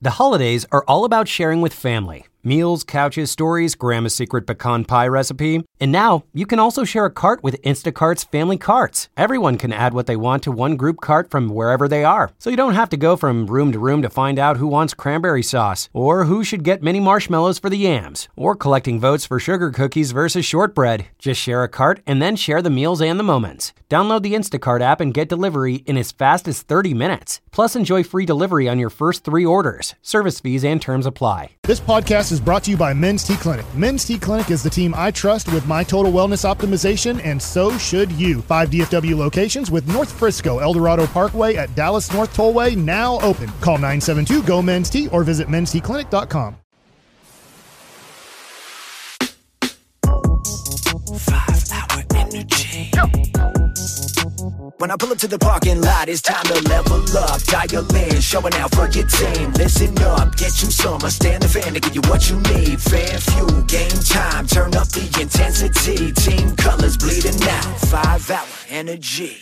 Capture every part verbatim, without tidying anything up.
The holidays are all about sharing with family. Meals, couches, stories, Grandma's secret pecan pie recipe. And now, you can also share a cart with Instacart's Family Carts. Everyone can add what they want to one group cart from wherever they are. So you don't have to go from room to room to find out who wants cranberry sauce, or who should get mini marshmallows for the yams, or collecting votes for sugar cookies versus shortbread. Just share a cart and then share the meals and the moments. Download the Instacart app and get delivery in as fast as thirty minutes. Plus, enjoy free delivery on your first three orders. Service fees and terms apply. This podcast is brought to you by Men's T Clinic. Men's T Clinic is the team I trust with my total wellness optimization, and so should you. Five D F W locations with North Frisco, El Dorado Parkway at Dallas North Tollway now open. Call nine seven two, G O, Men's T or visit mens t clinic dot com. Five hour energy. When I pull up to the parking lot, it's time to level up. Dial in, showing out for your team. Listen up, get you some. I stand the fan to give you what you need. Fan fuel, game time. Turn up the intensity. Team colors bleeding out. Five hour energy.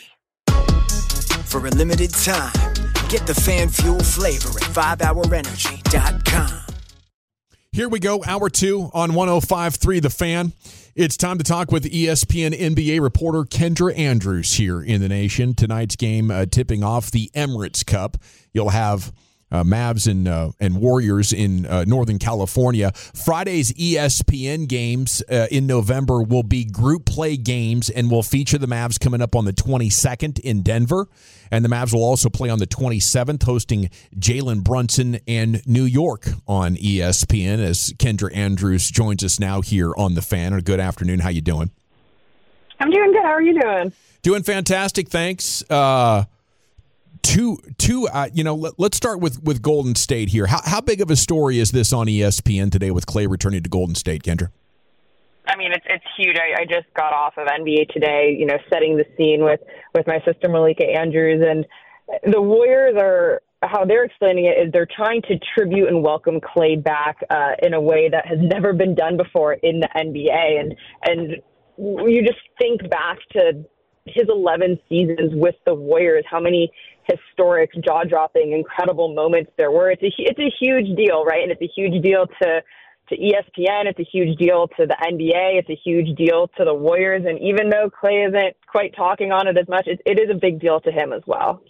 For a limited time, get the fan fuel flavor at five hour energy dot com. Here we go, hour two on one oh five point three The Fan. It's time to talk with E S P N N B A reporter Kendra Andrews here in the nation. Tonight's game uh, tipping off the Emirates Cup. You'll have uh, Mavs and uh, and Warriors in uh, Northern California. Friday's E S P N games uh, in November will be group play games and will feature the Mavs coming up on the twenty-second in Denver. And the Mavs will also play on the twenty-seventh, hosting Jalen Brunson and New York on E S P N, as Kendra Andrews joins us now here on The Fan. A good afternoon. How you doing? I'm doing good. How are you doing? Doing fantastic, thanks. Uh, two, two. Uh, you know, let, let's start with, with Golden State here. How, how big of a story is this on E S P N today with Klay returning to Golden State, Kendra? I mean, it's it's huge. I, I just got off of N B A Today, you know, setting the scene with, with my sister Malika Andrews. And the Warriors are, how they're explaining it is they're trying to tribute and welcome Klay back uh, in a way that has never been done before in the N B A. And, and you just think back to his eleven seasons with the Warriors, how many historic, jaw-dropping, incredible moments there were. It's a, it's a huge deal, right? And it's a huge deal to to E S P N, it's a huge deal to the N B A, it's a huge deal to the Warriors, and even though Klay isn't quite talking on it as much, it, it is a big deal to him as well.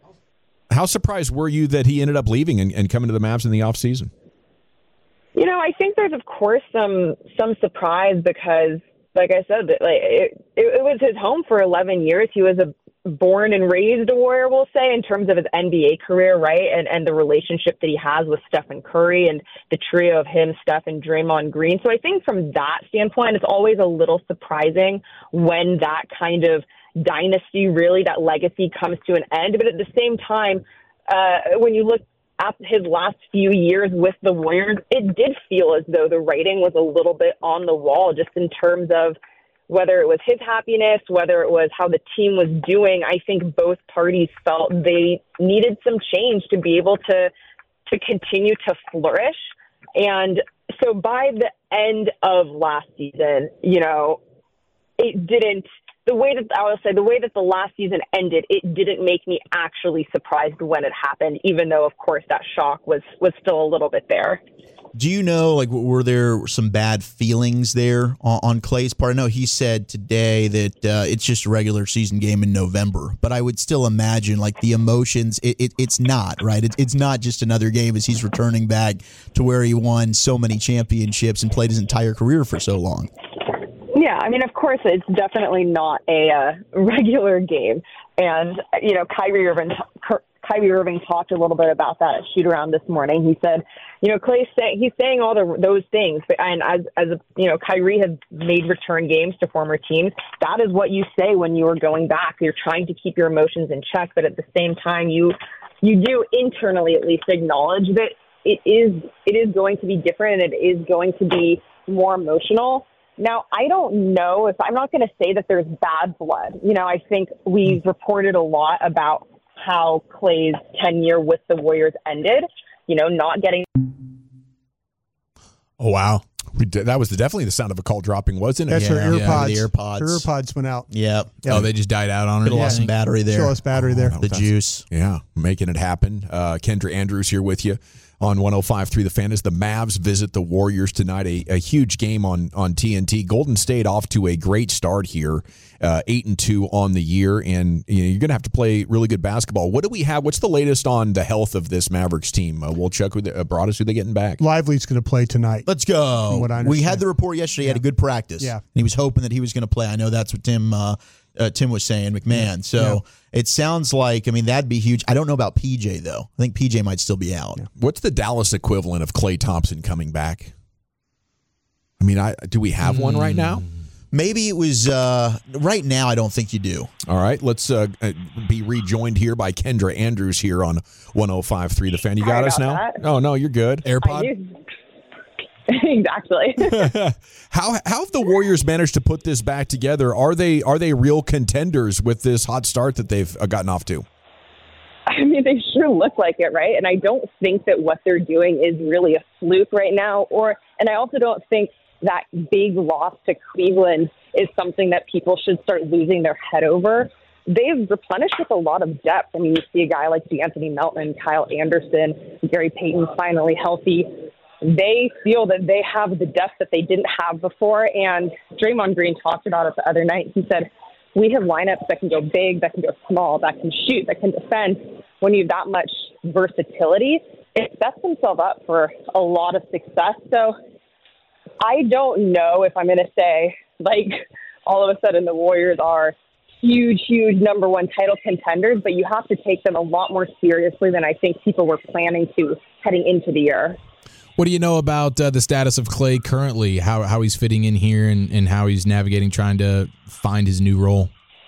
How surprised were you that he ended up leaving and, and coming to the Mavs in the offseason? You know, I think there's, of course, some some surprise because, like I said, like it, it, it was his home for eleven years. He was a born and raised a Warrior, we'll say, in terms of his N B A career, right? And and the relationship that he has with Stephen Curry and the trio of him, Steph, and Draymond Green. So I think from that standpoint, it's always a little surprising when that kind of dynasty, really, that legacy comes to an end. But at the same time, uh, when you look at his last few years with the Warriors, it did feel as though the writing was a little bit on the wall, just in terms of whether it was his happiness, whether it was how the team was doing. I think both parties felt they needed some change to be able to to continue to flourish. And so by the end of last season, you know, it didn't, the way that, I will say, the way that the last season ended, it didn't make me actually surprised when it happened, even though, of course, that shock was, was still a little bit there. Do you know, like, were there some bad feelings there on, on Klay's part? I know he said today that uh, it's just a regular season game in November, but I would still imagine, like, the emotions, it, it, it's not, right? It, it's not just another game as he's returning back to where he won so many championships and played his entire career for so long. Yeah, I mean, of course, it's definitely not a uh, regular game. And, you know, Kyrie Irving, Kyrie Irving talked a little bit about that at shoot-around this morning. He said, you know, Klay say, he's saying all the, those things. And as, as a, you know, Kyrie has made return games to former teams. That is what you say when you are going back. You're trying to keep your emotions in check. But at the same time, you you do internally at least acknowledge that it is it is going to be different and it is going to be more emotional. Now, I don't know if I'm not going to say that there's bad blood. You know, I think we've reported a lot about how Klay's tenure with the Warriors ended, you know, not getting. Oh, wow. We did, that was the, definitely the sound of a call dropping, wasn't it? That's yeah, her earpods. Yeah, the earpods. Her earpods went out. Yep. Yeah. Oh, they just died out on her. Could have lost some battery there. Show us battery there. The juice. Yeah, making it happen. Uh, Kendra Andrews here with you. on one oh five point three The Fan as the Mavs visit the Warriors tonight. A, a huge game on, on T N T. Golden State off to a great start here, uh, eight and two on the year, and you know, you're going to have to play really good basketball. What do we have? What's the latest on the health of this Mavericks team? Uh, we'll check with uh, brought us who they getting back. Lively's going to play tonight. Let's go. What I we had the report yesterday. He had a good practice. Yeah. And he was hoping that he was going to play. I know that's what Tim uh, uh, Tim was saying, McMahon. So Yeah. it sounds like, I mean, that'd be huge. I don't know about P J, though. I think P J might still be out. Yeah. What's the Dallas equivalent of Klay Thompson coming back? I mean, I do we have one right now? Maybe it was uh, right now. I don't think you do. All right, let's uh, be rejoined here by Kendra Andrews here on one oh five point three The Fan. You got Sorry us now? about that. Oh, no, you're good. I AirPod? do. Exactly. how how have the Warriors managed to put this back together? Are they are they real contenders with this hot start that they've uh, gotten off to? I mean, they sure look like it, right? And I don't think that what they're doing is really a fluke right now. Or, and I also don't think that big loss to Cleveland is something that people should start losing their head over. They've replenished with a lot of depth. I mean, you see a guy like D'Anthony Melton, Kyle Anderson, Gary Payton finally healthy. They feel that they have the depth that they didn't have before. And Draymond Green talked about it the other night. He said, we have lineups that can go big, that can go small, that can shoot, that can defend. When you have that much versatility, it sets themselves up for a lot of success. So I don't know if I'm going to say, like, all of a sudden the Warriors are huge, huge number one title contenders, but you have to take them a lot more seriously than I think people were planning to heading into the year. What do you know about uh, the status of Klay currently, how how he's fitting in here and, and how he's navigating trying to find his new role?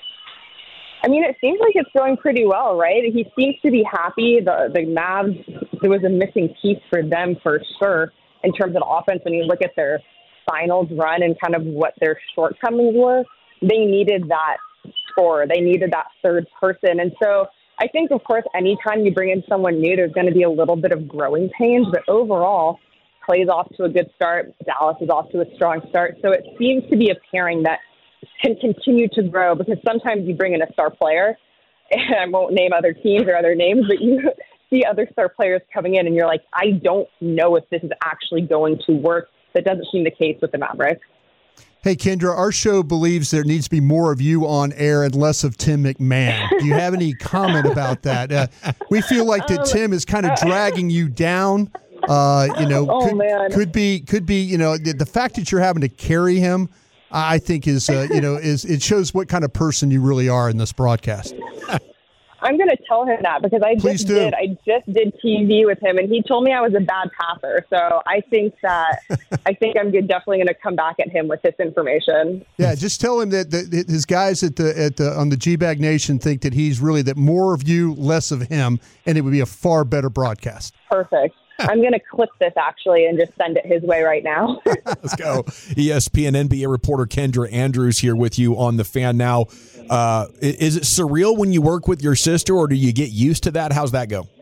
I mean, it seems like it's going pretty well, right? He seems to be happy. The the Mavs, there was a missing piece for them for sure in terms of offense. When you look at their finals run and kind of what their shortcomings were, they needed that scorer. They needed that third person. And so I think, of course, anytime you bring in someone new, there's going to be a little bit of growing pains. But overall, Klay's off to a good start. Dallas is off to a strong start. So it seems to be a pairing that can continue to grow, because sometimes you bring in a star player, and I won't name other teams or other names, but you see other star players coming in and you're like, I don't know if this is actually going to work. That doesn't seem the case with the Mavericks. Hey, Kendra, our show believes there needs to be more of you on air and less of Tim McMahon. Do you have any comment about that? Uh, we feel like that um, Tim is kind of dragging you down. Uh, you know, oh, could, man. could be, could be. You know, the, the fact that you're having to carry him, I think is, uh, you know, is it shows what kind of person you really are in this broadcast. I'm going to tell him that, because I Please just do. did. I just did T V with him, and he told me I was a bad passer. So I think that I think I'm good, definitely going to come back at him with this information. Yeah, just tell him that, that his guys at the at the on the G-Bag Nation think that he's really that more of you, less of him, and it would be a far better broadcast. Perfect. I'm going to clip this, actually, and just send it his way right now. Let's go. E S P N N B A reporter Kendra Andrews here with you on The Fan now. Uh, is it surreal when you work with your sister, or do you get used to that? How's that go?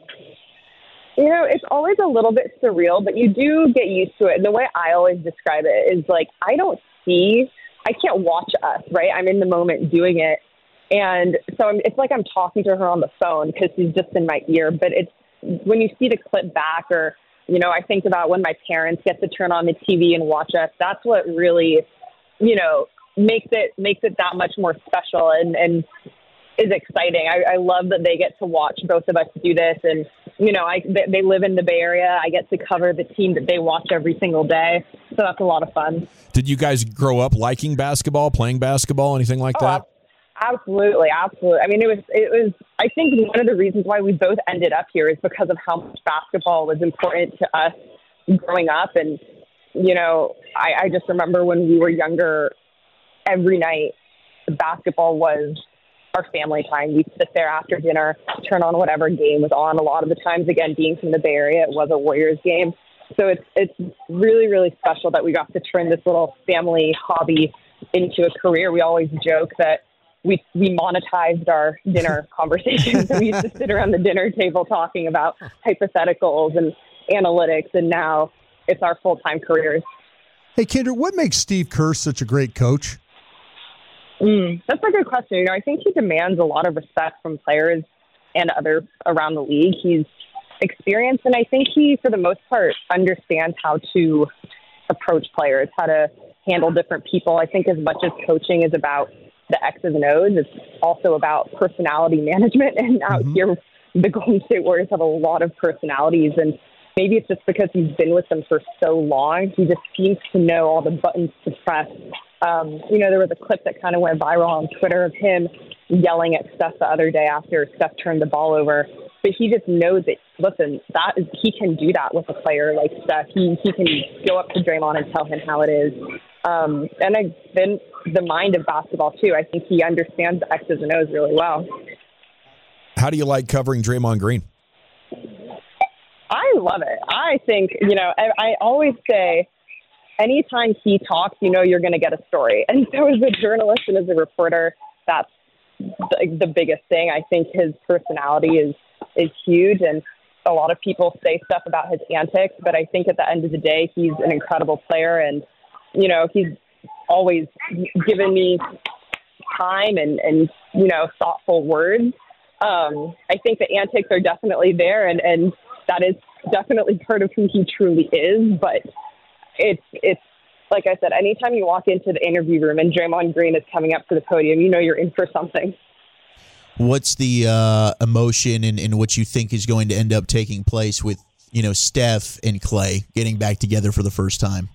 You know, it's always a little bit surreal, but you do get used to it. And the way I always describe it is like, I don't see, I can't watch us, right? I'm in the moment doing it. And so I'm, it's like I'm talking to her on the phone because she's just in my ear. But it's when you see the clip back, or, you know, I think about when my parents get to turn on the T V and watch us. That's what really, you know, makes it makes it that much more special and, and is exciting. I, I love that they get to watch both of us do this. And, you know, I they, they live in the Bay Area. I get to cover the team that they watch every single day. So that's a lot of fun. Did you guys grow up liking basketball, playing basketball, anything like oh, that? Absolutely, absolutely. I mean, it was, it was, I think one of the reasons why we both ended up here is because of how much basketball was important to us growing up. And, you know, I, I just remember when we were younger, every night, basketball was our family time. We'd sit there after dinner, turn on whatever game was on. A lot of the times, again, being from the Bay Area, it was a Warriors game. So it's, it's really, really special that we got to turn this little family hobby into a career. We always joke that We we monetized our dinner conversations. We used to sit around the dinner table talking about hypotheticals and analytics, and now it's our full-time careers. Hey, Kendra, what makes Steve Kerr such a great coach? Mm, that's a good question. You know, I think he demands a lot of respect from players and others around the league. He's experience, and I think he, for the most part, understands how to approach players, how to handle different people. I think as much as coaching is about the X's and O's, it's also about personality management. And out mm-hmm. here, the Golden State Warriors have a lot of personalities, and maybe it's just because he's been with them for so long. He just seems to know all the buttons to press. Um, you know, there was a clip that kind of went viral on Twitter of him yelling at Steph the other day after Steph turned the ball over. But he just knows that, listen, that is, he can do that with a player like Steph. He he can go up to Draymond and tell him how it is. Um, and I, then the mind of basketball, too. I think he understands the X's and O's really well. How do you like covering Draymond Green? I love it. I think, you know, I, I always say anytime he talks, you know you're going to get a story. And so as a journalist and as a reporter, that's the, the biggest thing. I think his personality is is huge, and a lot of people say stuff about his antics, but I think at the end of the day, he's an incredible player, and, you know, he's always given me time and, and you know, thoughtful words. Um, I think the antics are definitely there, and, and that is definitely part of who he truly is, but it's, it's, like I said, anytime you walk into the interview room and Draymond Green is coming up to the podium, you know you're in for something. What's the uh, emotion and, and what you think is going to end up taking place with, you know, Steph and Klay getting back together for the first time?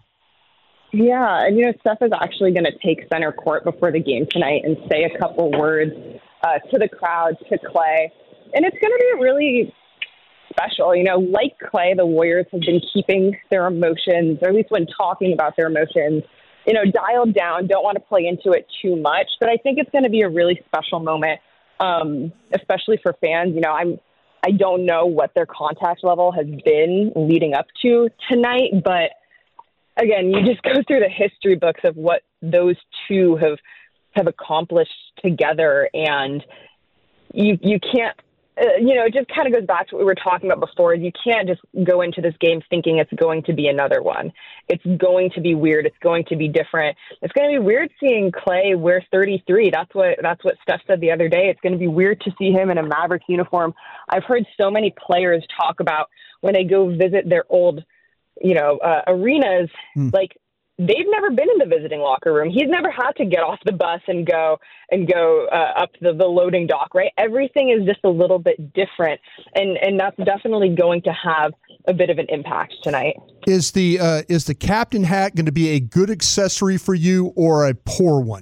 Yeah, and, you know, Steph is actually going to take center court before the game tonight and say a couple words uh, to the crowd, to Klay. And it's going to be really special. You know, like Klay, the Warriors have been keeping their emotions, or at least when talking about their emotions, you know, dialed down, don't want to play into it too much. But I think it's going to be a really special moment. Um, especially for fans. You know, I'm, I don't know what their contact level has been leading up to tonight, but again, you just go through the history books of what those two have, have accomplished together. And you, you can't, uh, you know, it just kind of goes back to what we were talking about before. You can't just go into this game thinking it's going to be another one. It's going to be weird. It's going to be different. It's going to be weird seeing Klay wear thirty-three. That's what that's what Steph said the other day. It's going to be weird to see him in a Mavericks uniform. I've heard so many players talk about when they go visit their old, you know, uh, arenas, mm. like they've never been in the visiting locker room. He's never had to get off the bus and go and go uh, up the, the loading dock, right? Everything is just a little bit different, and and that's definitely going to have a bit of an impact tonight. Is the uh, is the captain hat going to be a good accessory for you or a poor one?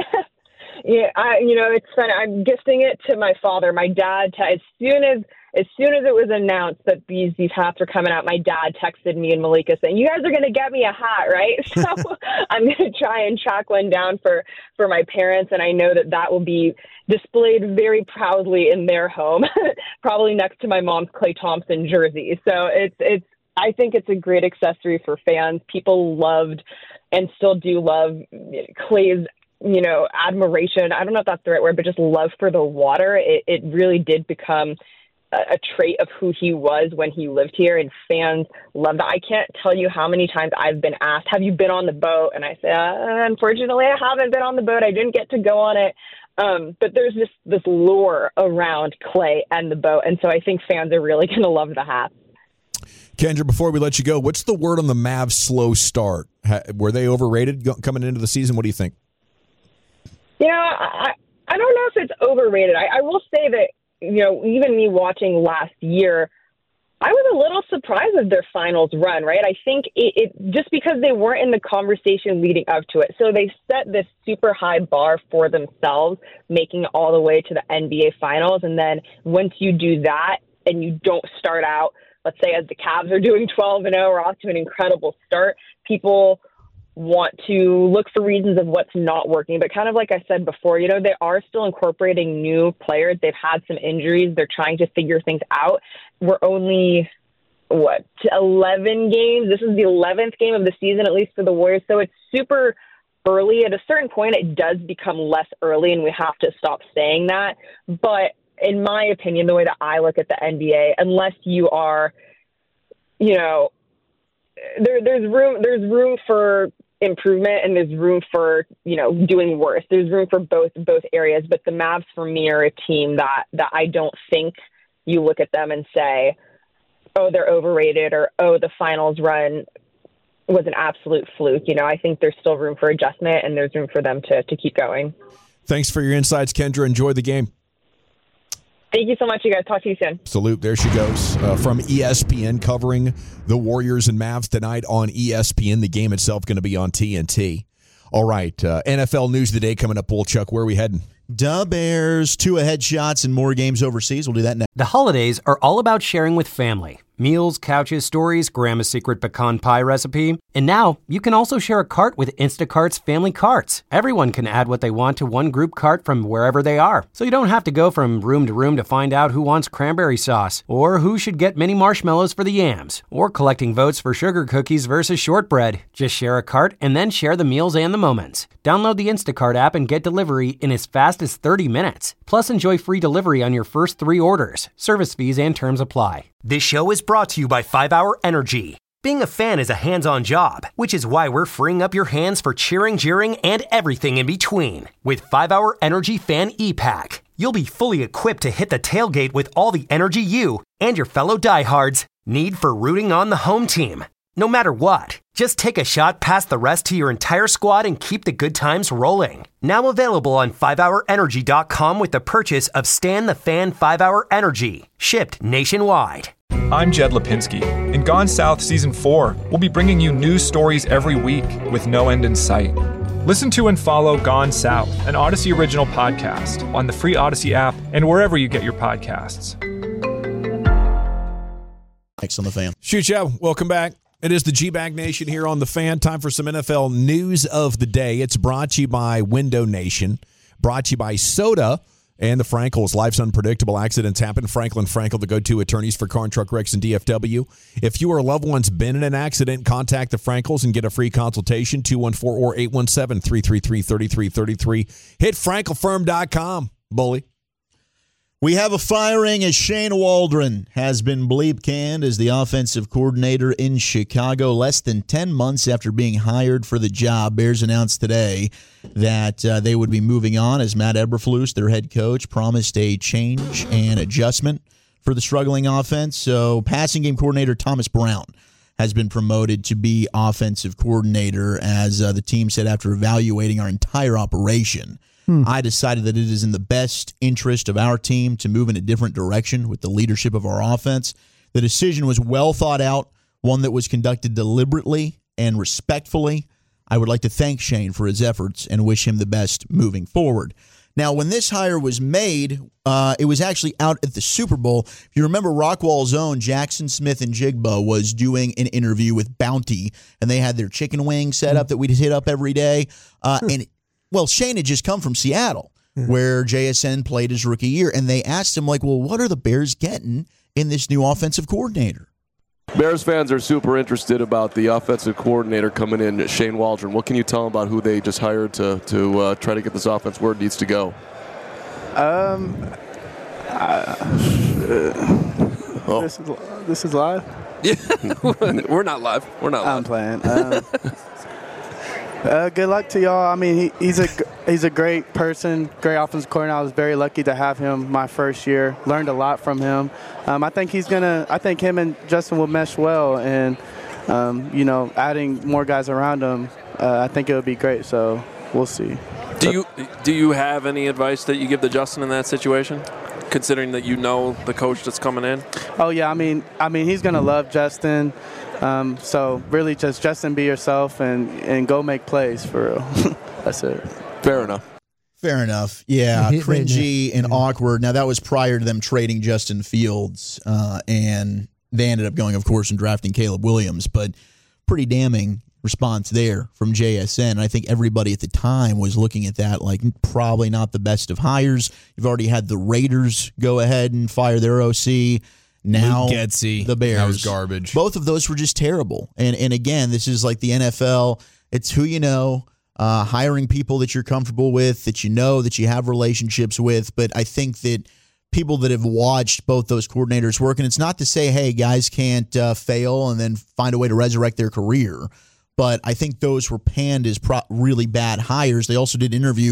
Yeah, I, you know, it's fun. I'm gifting it to my father. My dad, t- as soon as as soon as it was announced that these these hats are coming out, my dad texted me and Malika saying, "You guys are going to get me a hat, right?" So I'm going to try and track one down for, for my parents, and I know that that will be displayed very proudly in their home, probably next to my mom's Klay Thompson jersey. So it's it's. I think it's a great accessory for fans. People loved and still do love Klay's, you know, admiration. I don't know if that's the right word, but just love for the water. It, it really did become a, a trait of who he was when he lived here, and fans love that. I can't tell you how many times I've been asked, "Have you been on the boat?" And I say, uh, unfortunately, I haven't been on the boat. I didn't get to go on it. Um, but there's this, this lure around Klay and the boat, and so I think fans are really going to love the hat. Kendra, before we let you go, what's the word on the Mavs' slow start? Were they overrated coming into the season? What do you think? You know, I, I don't know if it's overrated. I, I will say that, you know, even me watching last year, I was a little surprised with their finals run, right? I think it, it just because they weren't in the conversation leading up to it. So they set this super high bar for themselves, making it all the way to the N B A finals. And then once you do that and you don't start out, let's say as the Cavs are doing twelve and oh, or off to an incredible start, people want to look for reasons of what's not working. But kind of like I said before, you know, they are still incorporating new players. They've had some injuries. They're trying to figure things out. We're only, what, eleven games? This is the eleventh game of the season, at least for the Warriors. So it's super early. At a certain point, it does become less early, and we have to stop saying that. But in my opinion, the way that I look at the N B A, unless you are, you know, there, there's room, there's room for improvement, and there's room for, you know, doing worse. There's room for both, both areas. But the Mavs, for me, are a team that, that I don't think you look at them and say, oh, they're overrated or, oh, the finals run was an absolute fluke. You know, I think there's still room for adjustment and there's room for them to, to keep going. Thanks for your insights, Kendra. Enjoy the game. Thank you so much, you guys. Talk to you soon. Salute. There she goes uh, from E S P N covering the Warriors and Mavs tonight on E S P N. The game itself going to be on T N T. All right. Uh, N F L News of the Day coming up, Wolchuk. Where are we heading? Da Bears, two ahead shots and more games overseas. We'll do that next. The holidays are all about sharing with family. Meals, couches, stories, Grandma's secret pecan pie recipe. And now you can also share a cart with Instacart's family carts. Everyone can add what they want to one group cart from wherever they are. So you don't have to go from room to room to find out who wants cranberry sauce, or who should get mini marshmallows for the yams, or collecting votes for sugar cookies versus shortbread. Just share a cart and then share the meals and the moments. Download the Instacart app and get delivery in as fast as thirty minutes. Plus, enjoy free delivery on your first three orders. Service fees and terms apply. This show is brought to you by five hour Energy. Being a fan is a hands-on job, which is why we're freeing up your hands for cheering, jeering, and everything in between. With five hour Energy Fan E-Pack, you'll be fully equipped to hit the tailgate with all the energy you and your fellow diehards need for rooting on the home team. No matter what, just take a shot past the rest to your entire squad and keep the good times rolling. Now available on five hour energy dot com with the purchase of Stan the Fan five hour Energy, shipped nationwide. I'm Jed Lipinski. In Gone South Season four, we'll be bringing you news stories every week with no end in sight. Listen to and follow Gone South, an Odyssey original podcast, on the free Odyssey app and wherever you get your podcasts. Next on the Fan. Shoot, yeah. Welcome back. It is the G-Bag Nation here on the Fan. Time for some N F L news of the day. It's brought to you by Window Nation, brought to you by Soda and the Frankels. Life's unpredictable. Accidents happen. Franklin Frankel, the go-to attorneys for car and truck wrecks and D F W. If you or a loved one's been in an accident, contact the Frankels and get a free consultation, two one four or eight one seven, three three three, three three three three. Hit frankel firm dot com, bully. We have a firing as Shane Waldron has been bleep canned as the offensive coordinator in Chicago less than ten months after being hired for the job. Bears announced today that uh, they would be moving on as Matt Eberflus, their head coach, promised a change and adjustment for the struggling offense. So passing game coordinator Thomas Brown has been promoted to be offensive coordinator as uh, the team said after evaluating our entire operation. I decided that it is in the best interest of our team to move in a different direction with the leadership of our offense. The decision was well thought out, one that was conducted deliberately and respectfully. I would like to thank Shane for his efforts and wish him the best moving forward. Now, when this hire was made, uh, it was actually out at the Super Bowl. If you remember, Rockwall's own Jackson Smith and Jigba was doing an interview with Bounty, and they had their chicken wing set up that we'd hit up every day. Uh, and Well, Shane had just come from Seattle, where J S N played his rookie year, and they asked him, like, well, what are the Bears getting in this new offensive coordinator? Bears fans are super interested about the offensive coordinator coming in, Shane Waldron. What can you tell them about who they just hired to, to uh, try to get this offense where it needs to go? Um, uh, oh. this, is, this is live? Yeah, we're not live. We're not live. I'm playing. Um, Uh, good luck to y'all. I mean, he, he's a he's a great person, great offensive coordinator. I was very lucky to have him my first year. Learned a lot from him. Um, I think he's gonna. I think him and Justin will mesh well, and um, you know, adding more guys around him, uh, I think it would be great. So we'll see. Do you do you have any advice that you give to Justin in that situation, considering that you know the coach that's coming in? Oh yeah, I mean, I mean, he's gonna love Justin. Um, so really just Justin, be yourself and, and go make plays for real. That's it. Fair enough. Fair enough. Yeah, cringy and awkward. Now, that was prior to them trading Justin Fields, uh, and they ended up going, of course, and drafting Caleb Williams, but pretty damning response there from J S N. I think everybody at the time was looking at that like probably not the best of hires. You've already had the Raiders go ahead and fire their O C. Now Luke Getsy, the Bears. That was garbage. Both of those were just terrible. And and again, this is like the N F L. It's who you know, uh, hiring people that you're comfortable with, that you know, that you have relationships with. But I think that people that have watched both those coordinators work, and it's not to say, hey, guys can't uh, fail and then find a way to resurrect their career. But I think those were panned as pro- really bad hires. They also did interview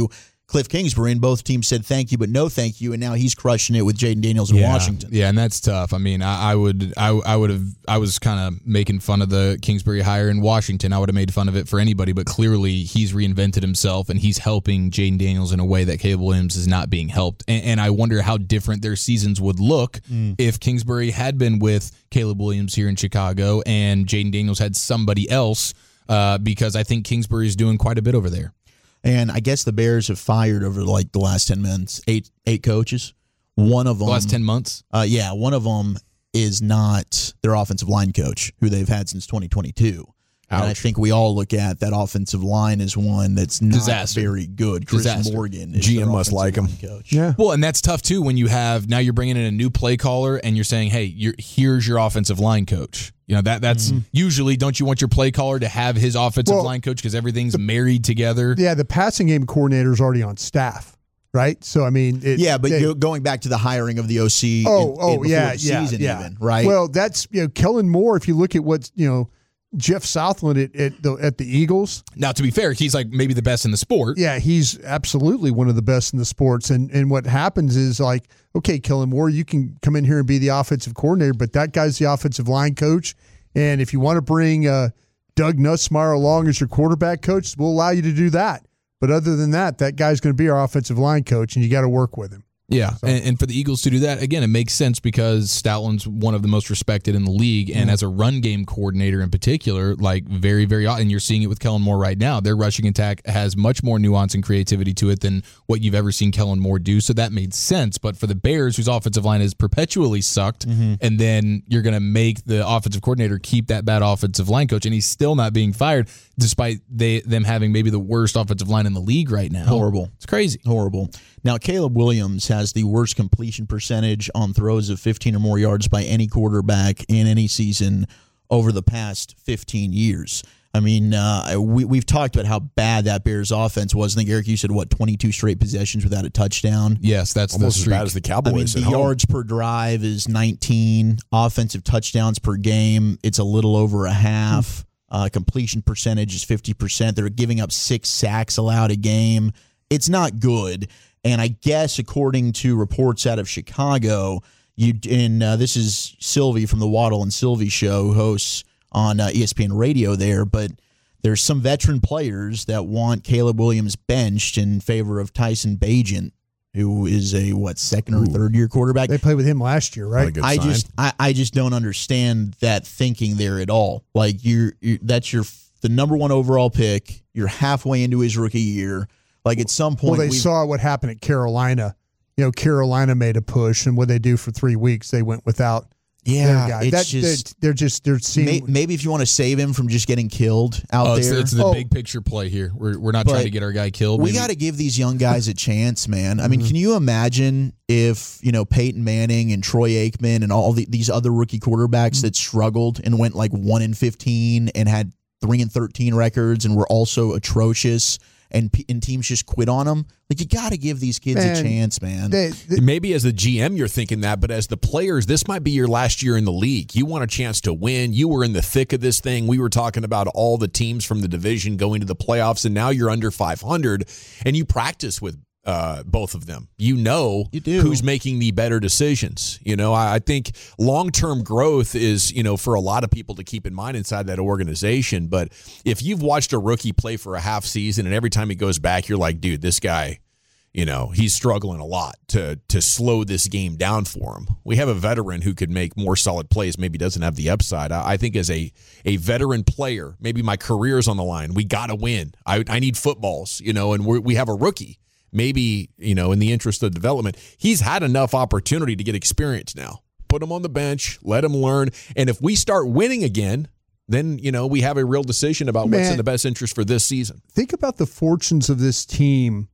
Cliff Kingsbury, and both teams said thank you, but no thank you, and now he's crushing it with Jaden Daniels in yeah, Washington. Yeah, and that's tough. I mean, I, I would, I, I would have, I was kind of making fun of the Kingsbury hire in Washington. I would have made fun of it for anybody, but clearly he's reinvented himself, and he's helping Jaden Daniels in a way that Caleb Williams is not being helped. And, and I wonder how different their seasons would look mm. if Kingsbury had been with Caleb Williams here in Chicago and Jaden Daniels had somebody else, uh, because I think Kingsbury is doing quite a bit over there. And I guess the Bears have fired over like the last ten months eight eight coaches. One of them the last ten months. Uh, yeah, one of them is not their offensive line coach, who they've had since twenty twenty-two. Ouch. And I think we all look at that offensive line as one that's not Disaster. very good. Chris Disaster. Morgan is G M must like him. Coach. Yeah. Well, and that's tough too when you have now you're bringing in a new play caller and you're saying, "Hey, you're, here's your offensive line coach." You know that that's mm-hmm. usually don't you want your play caller to have his offensive well, line coach because everything's the, married together? Yeah, the passing game coordinator is already on staff. Right, so I mean, it, yeah, but they, you're going back to the hiring of the O C. Oh, in, oh, in yeah, the yeah, season yeah. Even, right? Well, that's you know, Kellen Moore. If you look at what you know, Jeff Southland at at the, at the Eagles. Now, to be fair, he's like maybe the best in the sport. Yeah, he's absolutely one of the best in the sports. And and what happens is like, okay, Kellen Moore, you can come in here and be the offensive coordinator, but that guy's the offensive line coach. And if you want to bring uh, Doug Nussmeier along as your quarterback coach, we'll allow you to do that. But other than that, that guy's going to be our offensive line coach, and you got to work with him. Yeah, so. and, and for the Eagles to do that, again, it makes sense because Stoutland's one of the most respected in the league, and mm. as a run game coordinator in particular, like very, very, and you're seeing it with Kellen Moore right now. Their rushing attack has much more nuance and creativity to it than what you've ever seen Kellen Moore do, so that made sense. But for the Bears, whose offensive line has perpetually sucked, mm-hmm. and then you're going to make the offensive coordinator keep that bad offensive line coach, and he's still not being fired, despite they them having maybe the worst offensive line in the league right now. Horrible. It's crazy. Horrible. Now, Caleb Williams has the worst completion percentage on throws of fifteen or more yards by any quarterback in any season over the past fifteen years. I mean, uh, we, we've talked about how bad that Bears offense was. I think, Eric, you said, what, twenty-two straight possessions without a touchdown? Yes, that's almost the as bad as the Cowboys. I mean, the home. yards per drive is nineteen. Offensive touchdowns per game, it's a little over a half. Uh, completion percentage is fifty percent. They're giving up six sacks allowed a game. It's not good. And I guess according to reports out of Chicago, you and uh, this is Sylvie from the Waddle and Sylvie show, who hosts on uh, E S P N Radio there, but there's some veteran players that want Caleb Williams benched in favor of Tyson Bagent, who is a what second or Ooh. third year quarterback. They played with him last year, right? I sign. just I, I just don't understand that thinking there at all. Like you're, you're that's your the number one overall pick. You're halfway into his rookie year. Like at some point, well, they saw what happened at Carolina. You know, Carolina made a push, and what they do for three weeks, they went without. Yeah, their guy. it's that, just they're, they're just they're seeing. Maybe, maybe if you want to save him from just getting killed out oh, there, it's, it's the oh. big picture play here. We're we're not But trying to get our guy killed. we Maybe. got to give these young guys a chance, man. I mean, mm-hmm. can you imagine if you know Peyton Manning and Troy Aikman and all the, these other rookie quarterbacks mm-hmm. that struggled and went like one and fifteen and had three and thirteen records and were also atrocious. And, and teams just quit on them. Like, you got to give these kids man, a chance, man. They, they, Maybe as the G M you're thinking that, but as the players, this might be your last year in the league. You want a chance to win. You were in the thick of this thing. We were talking about all the teams from the division going to the playoffs, and now you're under five hundred, and you practice with uh, both of them. You know you do. who's making the better decisions. You know, I, I think long-term growth is, you know, for a lot of people to keep in mind inside that organization. But if you've watched a rookie play for a half season and every time he goes back, you're like, dude, this guy, you know, he's struggling a lot to to slow this game down for him. We have a veteran who could make more solid plays, maybe doesn't have the upside. I, I think as a, a veteran player, maybe my career's on the line. We got to win. I, I need footballs, you know, and we're, we have a rookie. Maybe, you know, in the interest of development, he's had enough opportunity to get experience now. Put him on the bench, let him learn. And if we start winning again, then, you know, we have a real decision about Man, what's in the best interest for this season. Think about the fortunes of this team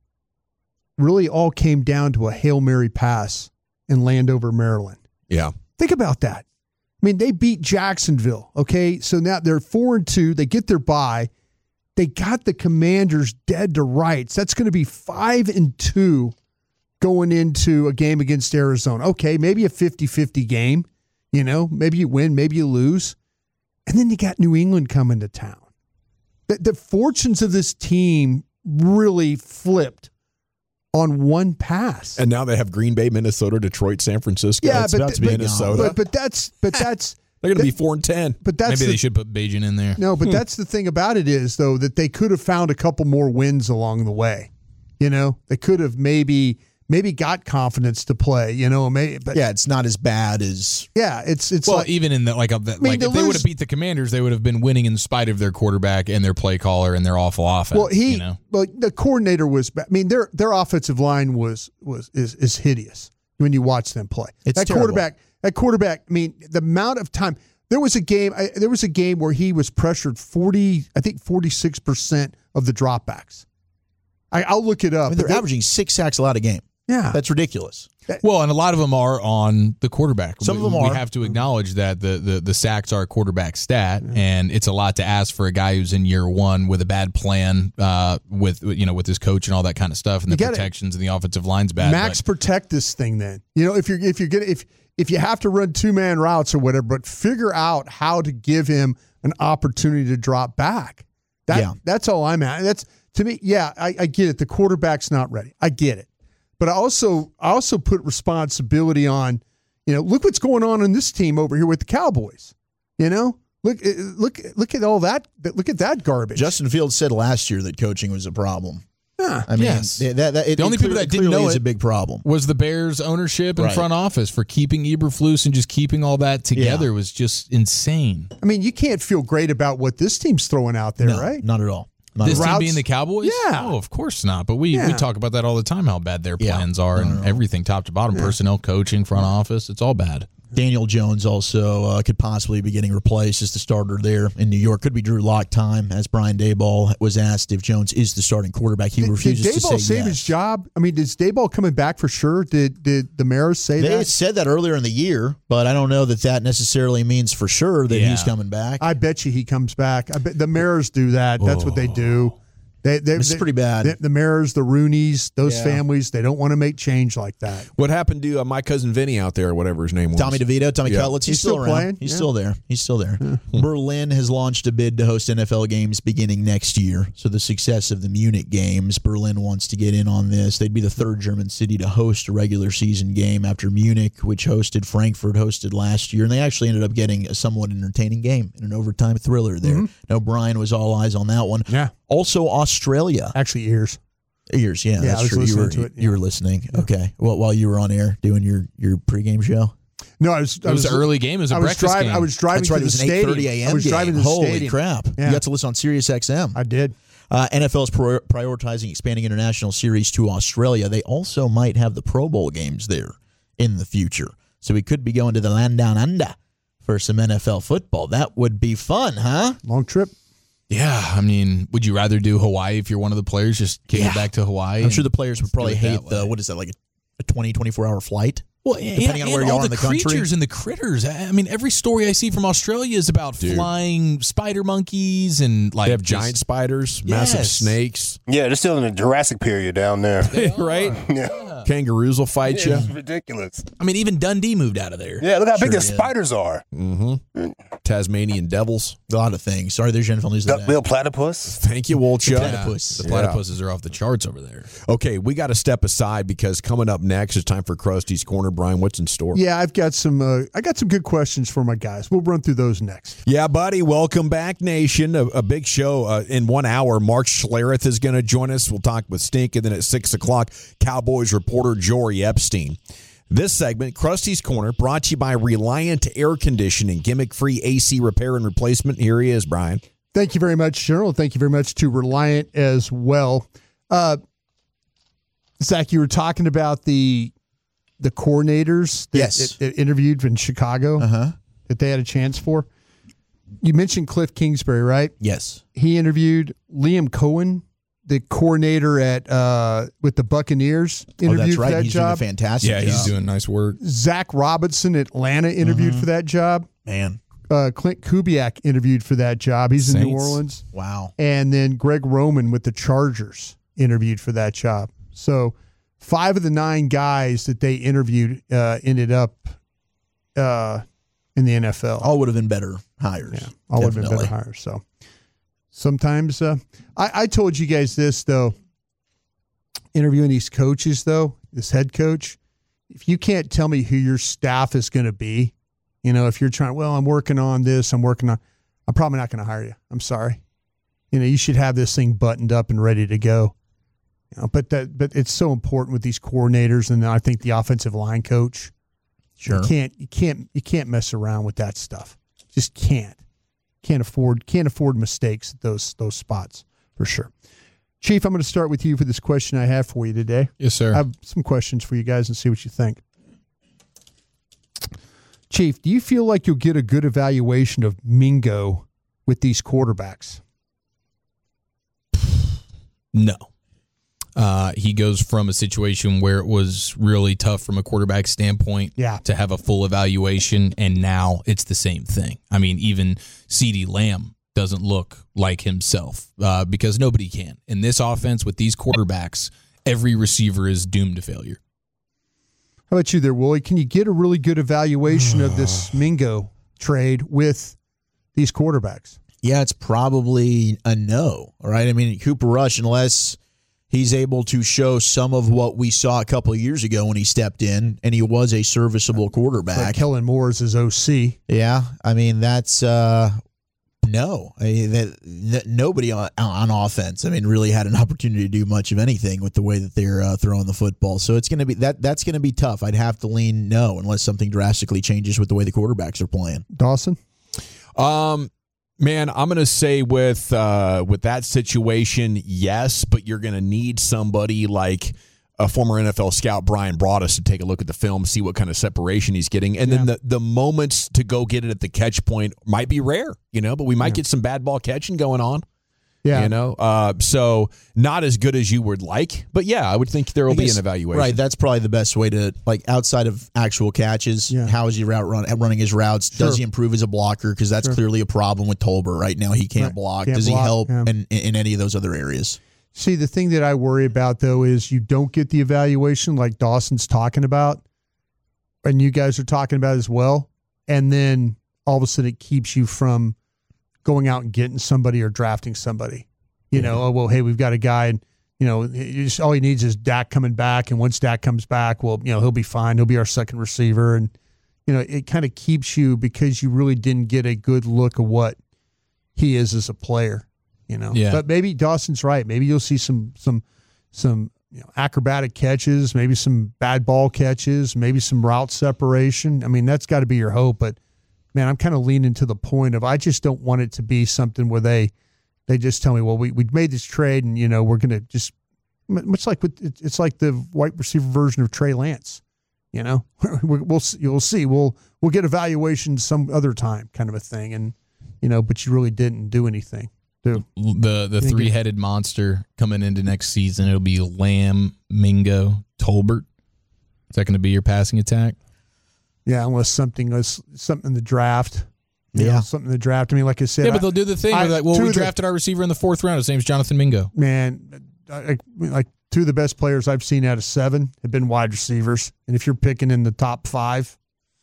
really all came down to a Hail Mary pass in Landover, Maryland. Yeah. Think about that. I mean, they beat Jacksonville, okay? So now they're four and two. They get their bye. They got the Commanders dead to rights. That's going to be five and two going into a game against Arizona. Okay, maybe a fifty-fifty game. You know, maybe you win, maybe you lose. And then you got New England coming to town. The, the fortunes of this team really flipped on one pass. And now they have Green Bay, Minnesota, Detroit, San Francisco. Yeah, it's but about to be but, Minnesota. But, but that's but that's they're going to that, be four and ten. But that's maybe the, they should put Bajan in there. No, but Hmm. that's the thing about it is though that they could have found a couple more wins along the way. You know, they could have maybe maybe got confidence to play. You know, maybe. But yeah, it's not as bad as. Yeah, it's it's well, like, even in the like, a, mean, like to if they would lose- have beat the Commanders, they would have been winning in spite of their quarterback and their play caller and their awful offense. Well, he, you know? well, the coordinator was. I mean, their their offensive line was was is is hideous when you watch them play. It's that terrible. quarterback. That quarterback. I mean, the amount of time. There was a game. I, there was a game where he was pressured forty. I think forty six percent of the dropbacks. I, I'll look it up. I mean, they're but they- averaging six sacks a lot a game. Yeah, That's ridiculous. Well, and a lot of them are on the quarterback. Some we, of them we are. have to acknowledge that the, the, the sacks are a quarterback stat, and it's a lot to ask for a guy who's in year one with a bad plan, uh, with you know with his coach and all that kind of stuff, and You the gotta- protections and the offensive line's bad. Max but- protect this thing. Then you know if you're if you're gonna if if you have to run two man routes or whatever, but figure out how to give him an opportunity to drop back. That Yeah. that's all I'm at. That's to me. Yeah, I, I get it. The quarterback's not ready. I get it. But I also I also put responsibility on, you know, look what's going on in this team over here with the Cowboys. You know, look look look at all that. Look at that garbage. Justin Fields said last year that coaching was a problem. Yeah. I mean, Yes. that, that, it, The only it people clearly- that didn't clearly know is it a big problem. was the Bears ownership and Right. front office for keeping Eberflus and just keeping all that together Yeah. was just insane. I mean, you can't feel great about what this team's throwing out there, No, right? not at all. Not This at all. team routes- being the Cowboys? Yeah. Oh, of course not. But we, we Yeah. talk about that all the time, how bad their Yeah. plans are No, and no, no. everything top to bottom, personnel, coaching, front office. It's all bad. Daniel Jones also uh, could possibly be getting replaced as the starter there in New York. Could be Drew Lock time, as Brian Daboll was asked if Jones is the starting quarterback. He Did, refuses did to Daboll say save yes. his job? I mean, is Daboll coming back for sure? Did did the Mariners say They that? had said that earlier in the year, but I don't know that that necessarily means for sure that Yeah. he's coming back. I bet you he comes back. I bet the Mariners do that. That's what they do. They, they, It's they- pretty bad. The, the Mariners, the Roonies, those Yeah. families, they don't want to make change like that. What happened to uh, my cousin Vinny out there, or whatever his name was? Tommy DeVito, Tommy Yeah. Cutlets, he's, He's still, still around. playing? He's Yeah. still there. He's still there. Berlin has launched a bid to host N F L games beginning next year. So the success of the Munich games, Berlin wants to get in on this. They'd be the third German city to host a regular season game after Munich, which hosted Frankfurt, hosted last year. And they actually ended up getting a somewhat entertaining game in an overtime thriller there. Mm-hmm. No, Brian was all eyes on that one. Yeah. Also, Australia. Actually, ears. Ears, yeah, Yeah, that's I was true. You were, listening to it, yeah. you were listening. Okay. Well, while you were on air doing your, your pregame show? No, I was. It was an early game. It was a I was breakfast driving. game. I was driving That's right. to It was the an eight stadium. thirty a.m. I was game. driving to the Holy stadium. crap. Yeah. You got to listen on Sirius X M. I did. Uh, N F L is prior- prioritizing expanding international series to Australia. They also might have the Pro Bowl games there in the future. So we could be going to the land down under for some N F L football. That would be fun, huh? Long trip. Yeah, I mean, would you rather do Hawaii if you're one of the players? Just kick Yeah. it back to Hawaii? I'm sure the players would probably do it that hate the, way. what is that, like a, a twenty, twenty-four hour flight? Well, Depending and, on where and you all are in the the country. creatures and the critters. I I mean, every story I see from Australia is about Dude. flying spider monkeys and like They have just- giant spiders, massive Yes. snakes, Yeah, they're still in the Jurassic period down there. right? Yeah. Kangaroos will fight you. It's ridiculous. I mean, even Dundee moved out of there. Yeah, look how Sure big the did. spiders are. Mm-hmm. Tasmanian devils. A lot of things. Sorry, there's your N F L news today. Duckbill platypus. Thank you, Wolcha. Platypus. The platypuses are off the charts over there. Okay, we got to step aside because coming up next is time for Krusty's Corner. Brian, what's in store? Yeah, I've got some. Uh, I got some good questions for my guys. We'll run through those next. Yeah, buddy. Welcome back, Nation. A, a big show uh, in one hour. Mark Schlereth is going to join us. We'll talk with Stink. And then at six o'clock, Cowboys reporter Jory Epstein. This segment, Krusty's Corner, brought to you by Reliant Air Conditioning, gimmick-free A C repair and replacement. Here he is, Brian. Thank you very much, General. Thank you very much to Reliant as well. Uh, Zach, you were talking about the the coordinators that, Yes. that, that interviewed in Chicago Uh-huh. that they had a chance for. You mentioned Cliff Kingsbury, right? Yes. He interviewed Liam Cohen, the coordinator at uh, with the Buccaneers. Oh, Interviewed that's for right. that He's job. doing a fantastic Yeah, job. he's doing nice work. Zach Robinson, Atlanta, interviewed Mm-hmm. for that job. Man, Uh, Clint Kubiak interviewed for that job. He's in New Saints. Orleans. wow. And then Greg Roman with the Chargers interviewed for that job. So five of the nine guys that they interviewed uh, ended up uh, in the N F L. All would have been better hires. Yeah, all would have been Definitely. better hires. So sometimes uh, I, I told you guys this though. interviewing these coaches, though, this head coach, if you can't tell me who your staff is going to be, you know, if you're trying, well, I'm working on this, I'm working on, I'm probably not going to hire you. I'm sorry. You know, you should have this thing buttoned up and ready to go. You know, but that, but it's so important with these coordinators, and I think the offensive line coach. Sure. You can't, you can't, you can't mess around with that stuff. Just can't. Can't afford, can't afford mistakes at those those spots for sure. Chief, I'm going to start with you for this question I have for you today. Yes, sir. I have some questions for you guys and see what you think. Chief, do you feel like you'll get a good evaluation of Mingo with these quarterbacks? No. Uh, he goes from a situation where it was really tough from a quarterback standpoint yeah. to have a full evaluation, and now it's the same thing. I mean, even CeeDee Lamb doesn't look like himself uh, because nobody can. In this offense with these quarterbacks, every receiver is doomed to failure. How about you there, Wooly? Can you get a really good evaluation of this Mingo trade with these quarterbacks? Yeah, it's probably a no, right? I mean, Cooper Rush, unless he's able to show some of what we saw a couple of years ago when he stepped in, and he was a serviceable quarterback. Like Kellen Moore is his O C. Yeah, I mean, that's uh, no. I mean, that, that nobody on, on offense, I mean, really had an opportunity to do much of anything with the way that they're uh, throwing the football. So it's going to be that. That's going to be tough. I'd have to lean no unless something drastically changes with the way the quarterbacks are playing. Dawson? Um. Man, I'm going to say with uh, with that situation, yes, but you're going to need somebody like a former N F L scout, Brian Broaddus, to take a look at the film, see what kind of separation he's getting. And yeah. then the, the moments to go get it at the catch point might be rare, you know, but we might yeah. get some bad ball catching going on. Yeah. You know, uh, so not as good as you would like, but yeah, I would think there will be an evaluation. Right. That's probably the best way to, like, outside of actual catches, yeah. how is he route run, running his routes? Sure. Does he improve as a blocker? Because that's sure. clearly a problem with Tolbert right now. He can't right. block. Can't Does block, he help yeah. in, in any of those other areas? See, the thing that I worry about, though, is you don't get the evaluation like Dawson's talking about, and you guys are talking about as well, and then all of a sudden it keeps you from going out and getting somebody or drafting somebody. You know, oh, well, hey, we've got a guy, and, you know, just, all he needs is Dak coming back, and once Dak comes back, well, you know, he'll be fine. He'll be our second receiver. And, you know, it kind of keeps you because you really didn't get a good look of what he is as a player, you know. Yeah. But maybe Dawson's right. Maybe you'll see some some some you know, acrobatic catches, maybe some bad ball catches, maybe some route separation. I mean, that's got to be your hope, but man, I'm kind of leaning to the point of I just don't want it to be something where they they just tell me, well, we we made this trade, and you know we're going to just much like with, it's like the wide receiver version of Trey Lance, you know. we'll you'll see we'll we'll get evaluations some other time, kind of a thing, and you know, but you really didn't do anything. Do the the three headed monster coming into next season? It'll be Lamb, Mingo, Tolbert. Is that going to be your passing attack? Yeah, unless something was something in the draft. You yeah, know, something in the draft. I mean, like I said, yeah, but they'll do the thing I, where like, well, we drafted the, our receiver in the fourth round. His name's Jonathan Mingo. Man, I, like two of the best players I've seen out of seven have been wide receivers, and if you're picking in the top five,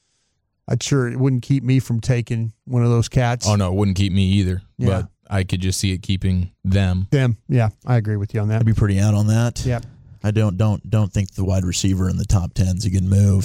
I'd sure it wouldn't keep me from taking one of those cats. Oh no, it wouldn't keep me either. Yeah. But I could just see it keeping them. Them, yeah, I agree with you on that. I'd be pretty out on that. Yeah, I don't don't don't think the wide receiver in the top ten is a good move.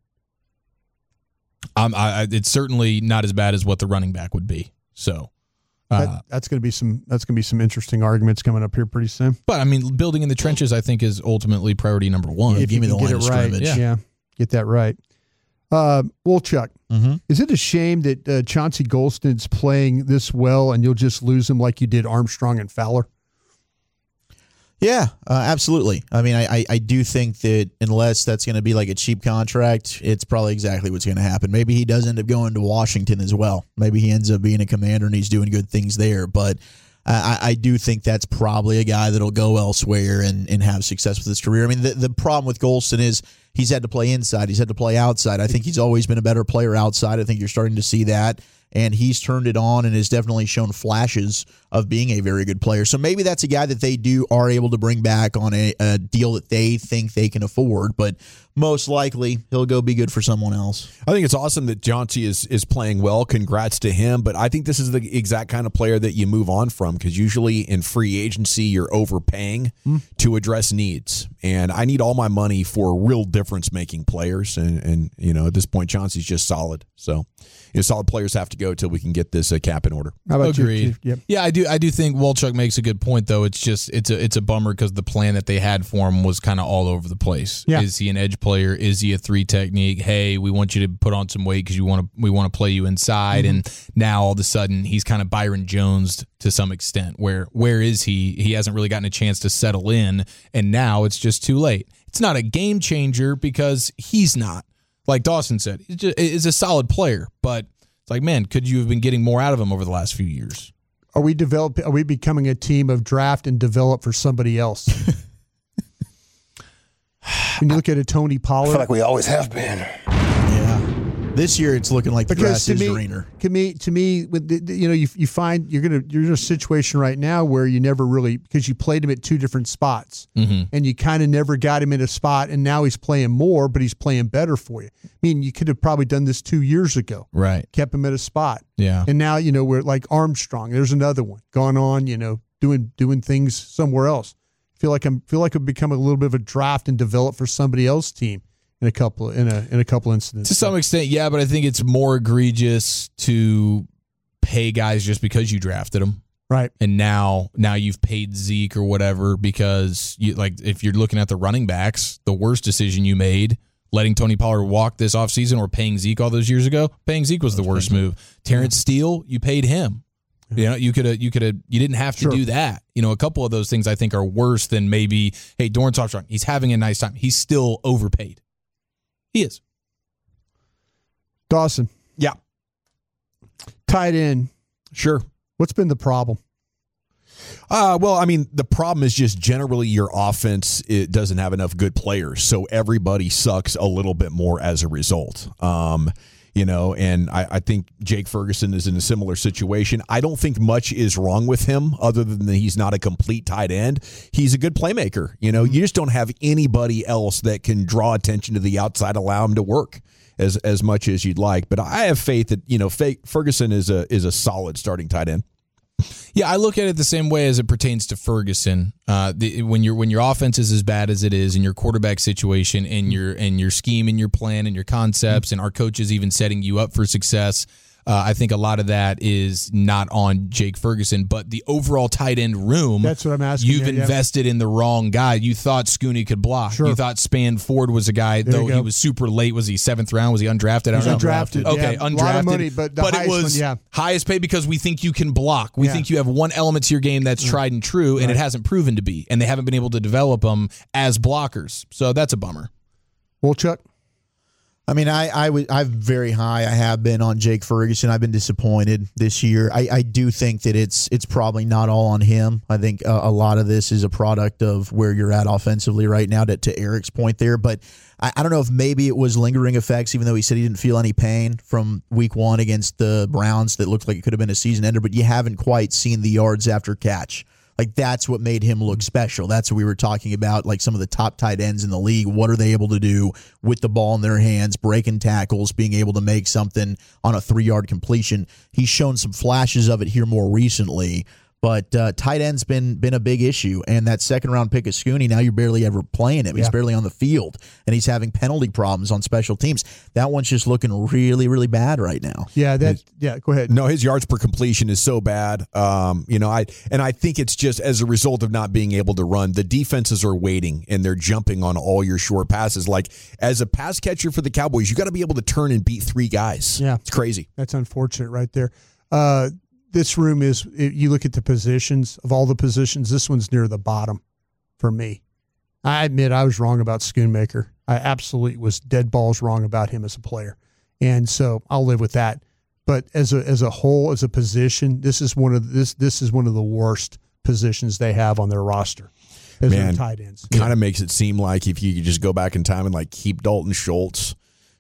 Um, I, it's certainly not as bad as what the running back would be. So uh, that, that's going to be some that's going to be some interesting arguments coming up here pretty soon. But I mean, building in the trenches, I think, is ultimately priority number one. If you give me the get line it of right, scrimmage, yeah. yeah, get that right. Uh, Wolchuk, mm-hmm. is it a shame that uh, Chauncey Golston's playing this well and you'll just lose him like you did Armstrong and Fowler? Yeah, uh, absolutely. I mean, I, I, I do think that unless that's going to be like a cheap contract, it's probably exactly what's going to happen. Maybe he does end up going to Washington as well. Maybe he ends up being a Commander and he's doing good things there. But I, I do think that's probably a guy that'll go elsewhere and, and have success with his career. I mean, the, the problem with Golston is he's had to play inside. He's had to play outside. I think he's always been a better player outside. I think you're starting to see that. and he's turned it on and has definitely shown flashes of being a very good player. So maybe that's a guy that they do are able to bring back on a, a deal that they think they can afford, but most likely he'll go be good for someone else. I think it's awesome that Chauncey is is playing well. Congrats to him. But I think this is the exact kind of player that you move on from, because usually in free agency you're overpaying mm. to address needs. And I need all my money for real difference-making players. And, and you know, at this point, Chauncey's just solid. So, you know, solid players have to go till we can get this uh, cap in order. How about Agreed. you? Yep. Yeah, I do. I do think Walchuk makes a good point, though. It's just it's a it's a bummer because the plan that they had for him was kind of all over the place. Yeah. Is he an edge player? Is he a three technique? Hey, we want you to put on some weight because you want to we want to play you inside. Mm-hmm. And now all of a sudden he's kind of Byron Jones to some extent. Where where is he? He hasn't really gotten a chance to settle in, and now it's just too late. It's not a game changer because he's not. Like Dawson said, he's, just, he's a solid player, but it's like, man, could you have been getting more out of him over the last few years? Are we develop? Are we becoming a team of draft and develop for somebody else? When you look at a Tony Pollard, I feel like we always have been. Yeah, this year it's looking like the grass is greener. To me, to me, with the, you know, you you find you're gonna you're in a situation right now where you never really, because you played him at two different spots, mm-hmm. and you kind of never got him in a spot, and now he's playing more, but he's playing better for you. I mean, you could have probably done this two years ago, right? Kept him at a spot, yeah, and now you know we're like Armstrong. There's another one gone on, you know, doing doing things somewhere else. Feel like I'm feel like I've become a little bit of a draft and develop for somebody else's team in a couple in a in a couple incidents. To some extent, yeah, but I think it's more egregious to pay guys just because you drafted them, right? And now now you've paid Zeke or whatever because you like if you're looking at the running backs, the worst decision you made, letting Tony Pollard walk this offseason or paying Zeke all those years ago, paying Zeke was the worst move. Terrence Steele, you paid him. You know, you could have, you could have, you didn't have to Sure. do that. You know, a couple of those things I think are worse than maybe, hey, Dorrance Armstrong, he's having a nice time. He's still overpaid. He is. Dawson. Yeah. Tight end. Sure. What's been the problem? Uh, well, I mean, the problem is just generally your offense, it doesn't have enough good players. So everybody sucks a little bit more as a result. Um, You know, and I, I think Jake Ferguson is in a similar situation. I don't think much is wrong with him other than that he's not a complete tight end. He's a good playmaker. You know, you just don't have anybody else that can draw attention to the outside, allow him to work as as much as you'd like. But I have faith that, you know, Ferguson is a is a solid starting tight end. Yeah, I look at it the same way as it pertains to Ferguson. Uh, the, when your when your offense is as bad as it is, and your quarterback situation, and your and your scheme, and your plan, and your concepts, and our coaches even setting you up for success, uh, I think a lot of that is not on Jake Ferguson, but the overall tight end room. That's what I'm asking. You've here, yeah. invested in the wrong guy. You thought Scooney could block. Sure. You thought Span Ford was a guy, There though you he go. was super late. Was he seventh round? Was he undrafted? I He's don't know. undrafted. Okay, yeah. undrafted. A lot of money, but the but it highest was one, yeah. highest paid because we think you can block. We Yeah. think you have one element to your game that's tried and true, and Right. it hasn't proven to be. And they haven't been able to develop them as blockers. So that's a bummer. Wolchuk? I mean, I, I was, I'm very high. I have been on Jake Ferguson. I've been disappointed this year. I, I do think that it's it's probably not all on him. I think a, a lot of this is a product of where you're at offensively right now, to, to Eric's point there. But I, I don't know if maybe it was lingering effects, even though he said he didn't feel any pain from week one against the Browns that looked like it could have been a season ender, but you haven't quite seen the yards after catch. Like, that's what made him look special. That's what we were talking about, like some of the top tight ends in the league. What are they able to do with the ball in their hands, breaking tackles, being able to make something on a three-yard completion? He's shown some flashes of it here more recently, but uh, tight end's been been a big issue. And that second-round pick of Scooney, now you're barely ever playing him. He's Yeah. barely on the field, and he's having penalty problems on special teams. That one's just looking really, really bad right now. Yeah, that. Yeah, go ahead. No, his yards per completion is so bad. Um, you know, I and I think it's just as a result of not being able to run. The defenses are waiting and they're jumping on all your short passes. Like, as a pass catcher for the Cowboys, you got to be able to turn and beat three guys. Yeah. It's crazy. That's unfortunate right there. Uh, this room is, you look at the positions, of all the positions, this one's near the bottom for me. I admit I was wrong about Schoonmaker. I absolutely was dead balls wrong about him as a player. And so I'll live with that. But as a as a whole, as a position, this is one of this this is one of the worst positions they have on their roster as their Man, tight ends. Kind of makes it seem like if you could just go back in time and like keep Dalton Schultz,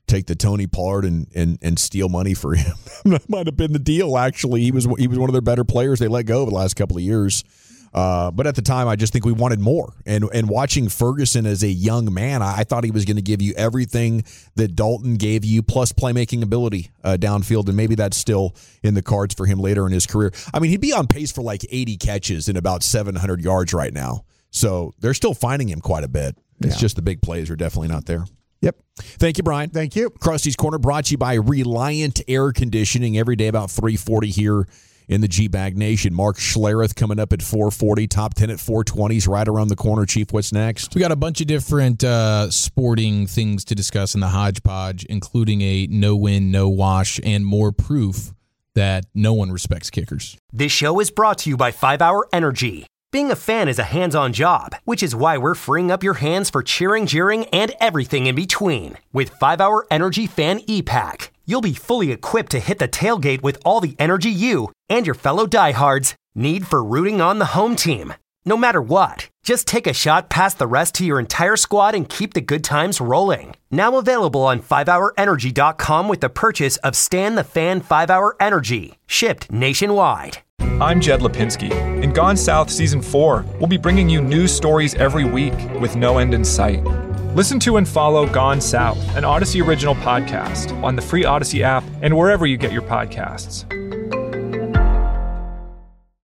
take the Tony Pollard and and and steal money for him. That might have been the deal. Actually, he was he was one of their better players they let go over the last couple of years. Uh, but at the time, I just think we wanted more. And and watching Ferguson as a young man, I, I thought he was going to give you everything that Dalton gave you, plus playmaking ability uh, downfield. And maybe that's still in the cards for him later in his career. I mean, he'd be on pace for like eighty catches and about seven hundred yards right now. So they're still finding him quite a bit. It's Yeah. just the big plays are definitely not there. Yep. Thank you, Brian. Thank you. Krusty's Corner brought to you by Reliant Air Conditioning. Every day about three forty here in the G-Bag Nation. Mark Schlereth coming up at four forty. Top ten at four twenty is right around the corner. Chief, what's next? We got a bunch of different uh, sporting things to discuss in the hodgepodge, including a no-win, no-wash, and more proof that no one respects kickers. This show is brought to you by five hour Energy. Being a fan is a hands-on job, which is why we're freeing up your hands for cheering, jeering, and everything in between. With five hour Energy Fan E-Pack, you'll be fully equipped to hit the tailgate with all the energy you and your fellow diehards need for rooting on the home team. No matter what, just take a shot past the rest to your entire squad and keep the good times rolling. Now available on five hour energy dot com with the purchase of Stan the Fan five hour Energy, shipped nationwide. I'm Jed Lipinski. In Gone South Season four, we'll be bringing you news stories every week with no end in sight. Listen to and follow Gone South, an Odyssey original podcast, on the free Odyssey app and wherever you get your podcasts.